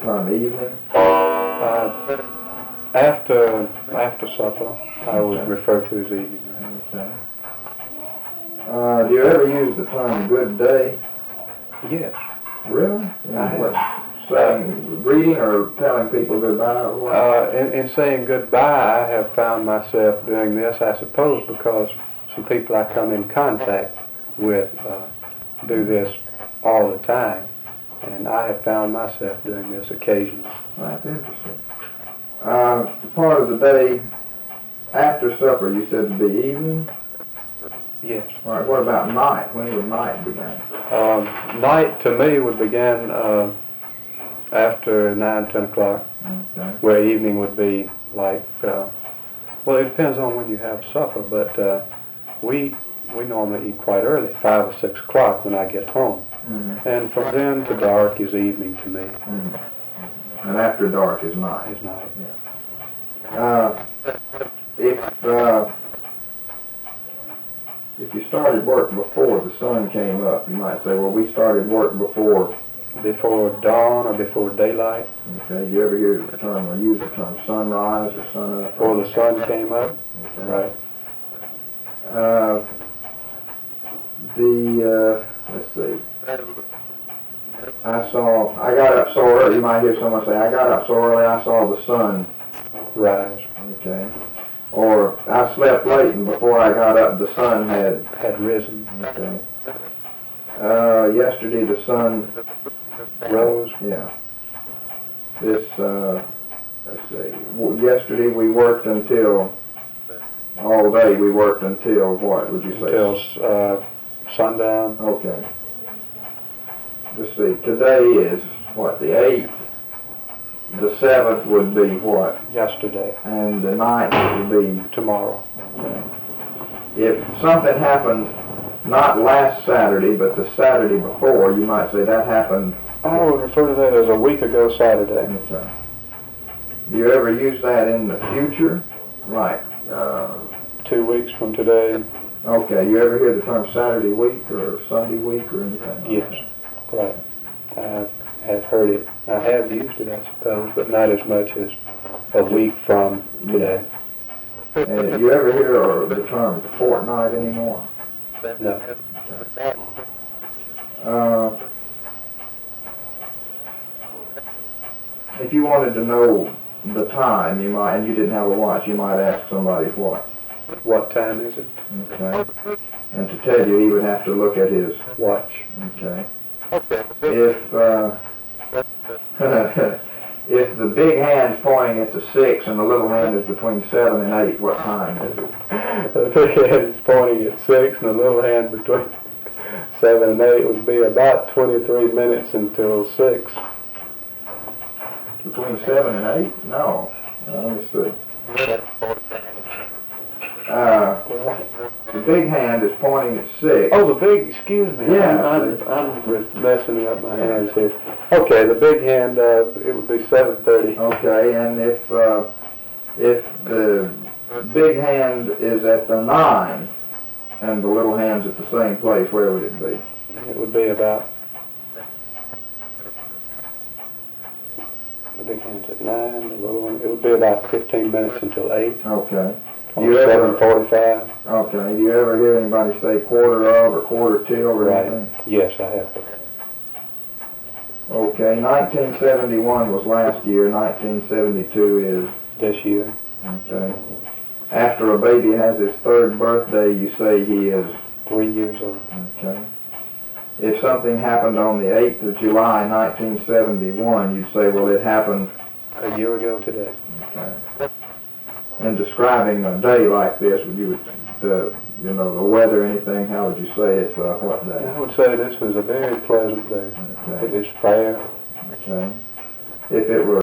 term evening? After supper, I would refer to as evening. Okay. Do you ever use the term good day? Yes. Really? I have. Saying, greeting or telling people goodbye or what? In saying goodbye, I have found myself doing this, I suppose, because some people I come in contact with do this all the time, and I have found myself doing this occasionally. That's interesting. The part of the day after supper, you said to be evening? Yes. All right, what about night? When would night begin? Night to me would begin after 9, 10 o'clock, Okay. where evening would be like, well, it depends on when you have supper, but we normally eat quite early, 5 or 6 o'clock when I get home. Mm-hmm. And from then to dark is evening to me. Mm-hmm. And after dark is night. Is night. If you started work before the sun came up, you might say, well, we started work before. Before dawn or before daylight. Okay, you ever hear the term or use the term sunrise or sun up? Before the sun came up. Okay. Right. Let's see. I got up so early, you might hear someone say, I got up so early I saw the sun Rise. Okay. Or I slept late and before I got up the sun had risen. Okay. Yesterday the sun rose. Yeah. Let's see. Yesterday we worked until all day. We worked until what would you say? Until sundown. Okay. Let's see. Today is what, the 8th? The 7th would be what? Yesterday. And the 9th would be tomorrow. Okay. If something happened not last Saturday, but the Saturday before, you might say that happened. I would refer to that as a week ago Saturday. Okay. Do you ever use that in the future? Like 2 weeks from today. Okay. You ever hear the term Saturday week or Sunday week or anything? Yes. Right. I have heard it. I have used it, I suppose, but not as much as a week from today. And you ever hear the term fortnight anymore? No. Okay. If you wanted to know the time, you might, and you didn't have a watch, you might ask somebody what? What time is it? Okay. And to tell you, he would have to look at his watch. Okay. If the big hand's pointing at the 6 and the little hand is between 7 and 8, what time is it? The big hand is pointing at 6 and the little hand between 7 and 8 would be about 23 minutes until 6. Between 7 and 8? No. Let me see. The big hand is pointing at 6. Oh, the big, excuse me. Yeah. I'm messing up my hands here. Okay, the big hand, it would be 7:30. Okay, and if the big hand is at the 9 and the little hand's at the same place, where would it be? It would be about, the big hand's at 9, the little one, it would be about 15 minutes until 8. Okay. Or 7:45. Okay. Do you ever hear anybody say quarter of or quarter till or anything? Yes, I have. Okay. 1971 was last year. 1972 is this year. Okay. After a baby has his 3rd birthday, you say he is 3 years old. Okay. If something happened on the 8th of July, 1971, you'd say, well, it happened a year ago today. Okay. In describing a day like this, would you, the weather, anything, how would you say it's what day? I would say this was a very pleasant day. Okay. It is fair. Okay. If it were